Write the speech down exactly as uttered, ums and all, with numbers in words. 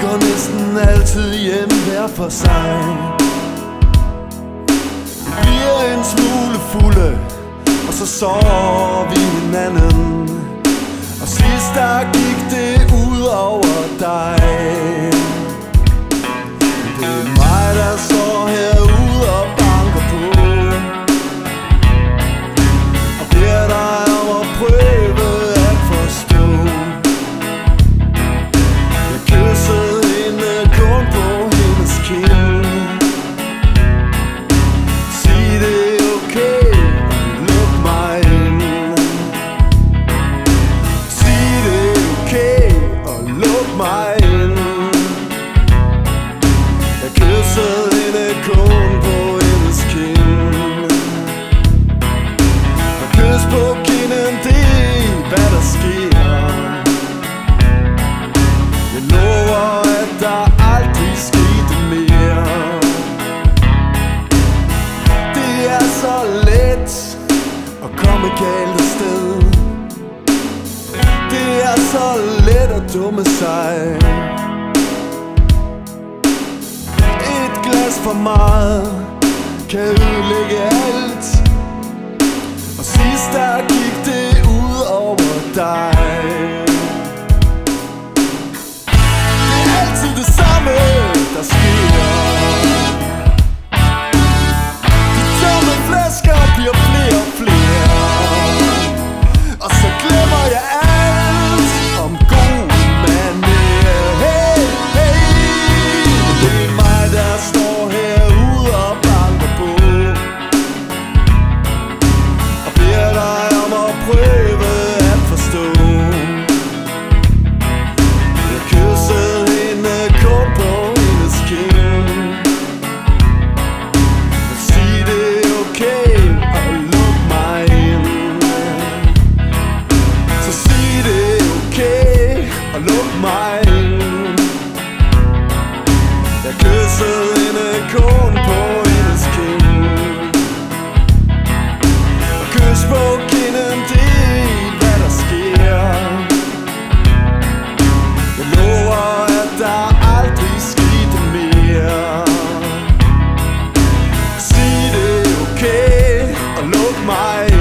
går næsten altid hjem hver for sig. Vi bliver en smule fulde, og så sover vi hinanden. Og sidst der gik det ud over dig. Det er mig, der står herude og banker på, og beder dig om at prøve at forstå. Jeg kyssede hende kun på hendes kind. Sig det er okay, luk mig ind. Sig det er okay, og luk mig ind. Jeg kyssede hende kun på hendes kind. Og kys på kinden, det er hvad der sker. Jeg lover, at der aldrig skete mere. Det er så let at komme galt afsted. Det er så let at dumme sig. Et glas for meget kan ødelægge alt. Og sidst der gik det ud over dig. Det er altid det samme, der sker. De tomme flasker bliver flere og flere, og så glemmer jeg alt om god manér. Hey, hey. Det er mig, der står herude og banker på, og beder dig om at prøve at forstå. Jeg kyssede hende kun på hendes kind. Sig det er okay, og luk mig ind. Så sig det er okay, og luk mig ind. Jeg kyssede hende kun på hendes kind. Og kys på kinden, det er hvad der sker. Jeg lover, at der aldrig skete mere. Sig det er okay, og luk mig ind.